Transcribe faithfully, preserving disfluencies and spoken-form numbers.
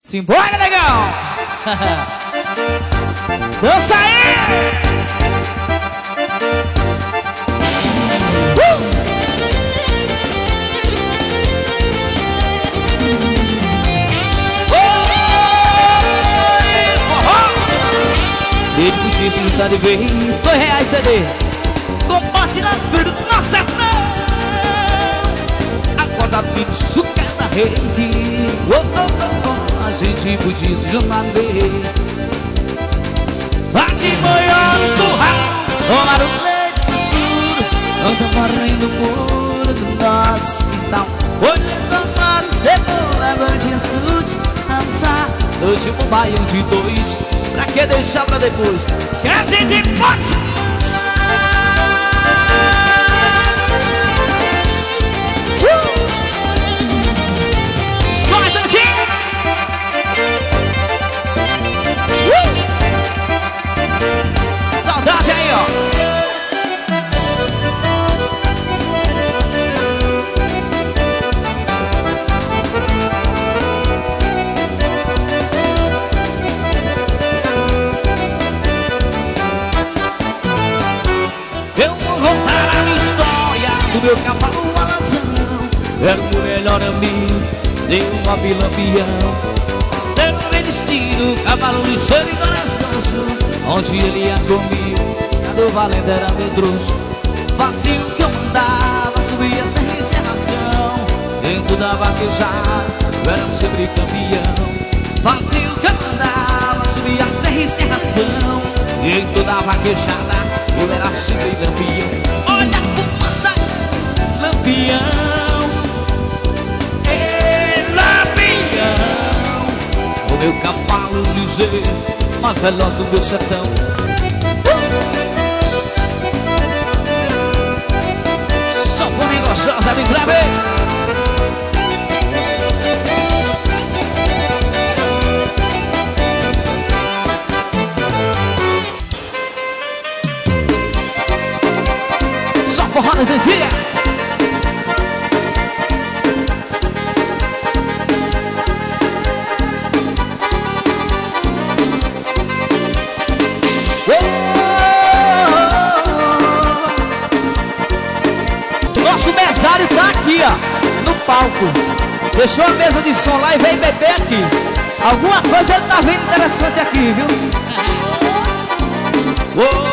Simbora, legal! Dança aí! Uh! Ele podia se juntar de vez, dois reais C D. Compartilhando no sertão. Acorda bicho que é da rede. Oh, oh, oh, oh. A gente podia se juntar de vez. Bate manhã no curral, tomar um leite escuro. Anda varrendo o muro do nosso quintal. Olhos tomados, cebola, levante açude. Vamos já, último baião de dois. Pra que deixar pra depois? Que a gente pode. Saudade aí, ó. Eu vou contar a minha história do meu cavalo balanção. Era o melhor amigo de um avilampião. Ser bem vestido, cavalo ligeiro e coração. Onde ele ia comigo, cada valendo era medroso. Fazia o que eu mandava, subia sem encerração. Dentro da vaquejada, eu era sempre campeão. Fazia o que eu mandava, subia sem encerração. Dentro da vaquejada, eu era sempre campeão. Olha a fumaça, lampião. Ei, lampião. O meu cavalo ligeiro, mais veloz do meu sertão. Só fome gostosa de grave. Só forró nas antigas. Nosso mesário tá aqui, ó, no palco. Deixou a mesa de som lá e veio beber aqui. Alguma coisa ele tá vendo interessante aqui, viu? Oh.